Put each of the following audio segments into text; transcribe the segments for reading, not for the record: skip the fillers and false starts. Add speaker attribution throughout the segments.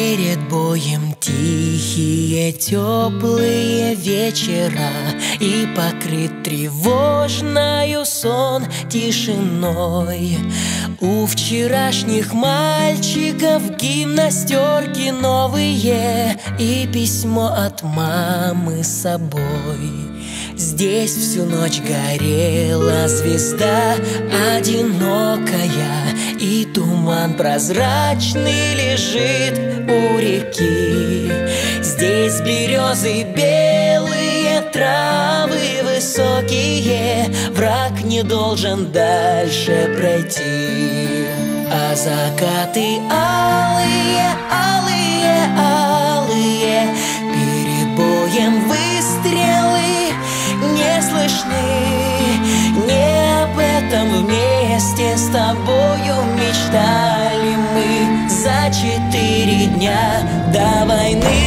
Speaker 1: Перед боем тихие, теплые вечера, и покрыт тревожною сон тишиной. У вчерашних мальчиков гимнастерки новые и письмо от мамы с собой. Здесь всю ночь горела звезда одинокая, и туман прозрачный лежит у реки. Здесь березы белые, травы высокие, враг не должен дальше пройти. А закаты алые, алые, алые, перед боем выстрелы не слышны. Не об этом вместе с тобою мечтали мы за 4 дня до войны.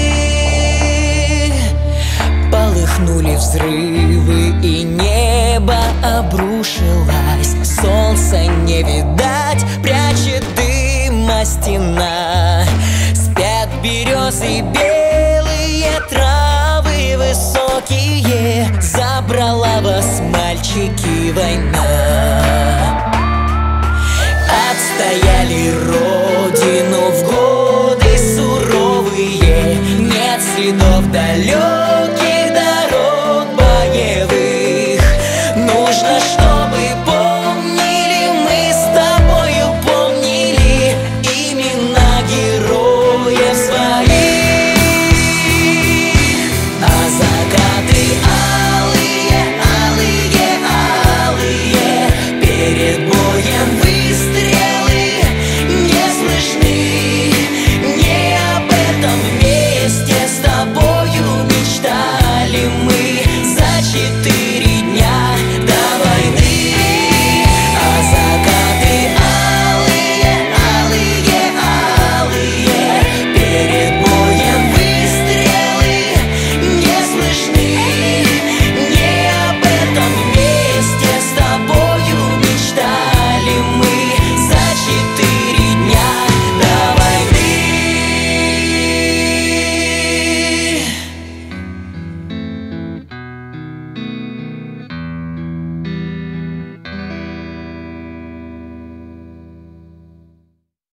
Speaker 1: Полыхнули взрывы, и небо обрушилось. Солнца не видать, прячет дыма стена. Спят березы белые, травы высокие, забрала вас, мальчики, война.